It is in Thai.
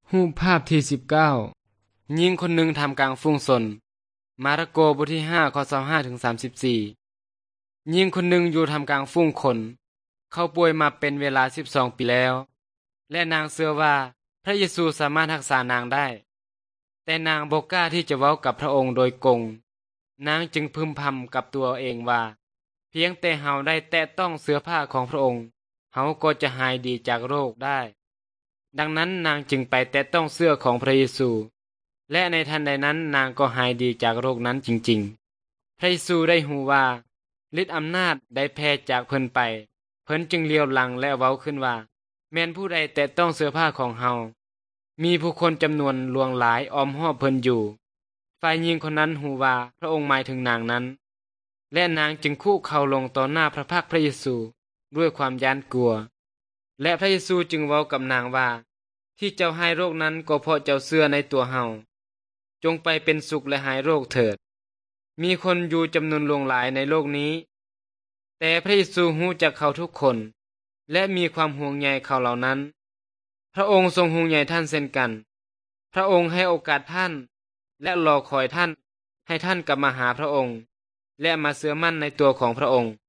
รูปภาพที่19หญิงคนหนึ่งทำกลางฝูงชนมาระโกบทที่5ข้อ25ถึง34หญิงคนหนึ่งอยู่ทำกลางฝูงคน เขาป่วยมาเป็นเวลา12ปีแล้ว และนางเชื่อว่าพระเยซูสามารถรักษานางได้ แต่นางบ่กล้าที่จะเว้ากับพระองค์โดยกง นางจึงพึมพำกับตัวเองว่า เพียงแต่เฮาได้แตะต้องเสื้อผ้าของพระองค์ เฮาก็จะหายดีจากโรคได้ ดังนั้นนางจึงไปแตะต้องเสื้อของพระเยซู และในทันใดนั้นนางก็หายดีจากโรคนั้นจริงๆ พระเยซูได้หูว่าฤทธิ์อำนาจได้แผ่จากเพิ่นไป เพิ่นจึงเลี้ยวหลังและเว้าขึ้นว่า แม้นผู้ใดแตะต้องเสื้อผ้าของเฮา มีผู้คนจำนวนหลวงหลายอ้อมรอบเพิ่นอยู่ ฝ่ายหญิงคนนั้นหูว่าพระองค์หมายถึงนางนั้น และนางจึงคุกเข่าลงต่อหน้าพระพักตร์พระเยซูด้วยความย้านกลัว และพระเยซูจึงเว้ากับนางว่า ที่เจ้าหายโรคนั้นก็เพราะเจ้าเชื่อในตัวเฮา จงไปเป็นสุขและหายโรคเถิด มีคนอยู่จำนวนหลวงหลายในโลกนี้ แต่พระเยซูรู้จักเขาทุกคน และมีความห่วงใยเขาเหล่านั้น พระองค์ทรงห่วงใยท่านเช่นกัน พระองค์ให้โอกาสท่าน และรอคอยท่านให้ท่านกลับมาหาพระองค์ และมาเชื่อมั่นในตัวของพระองค์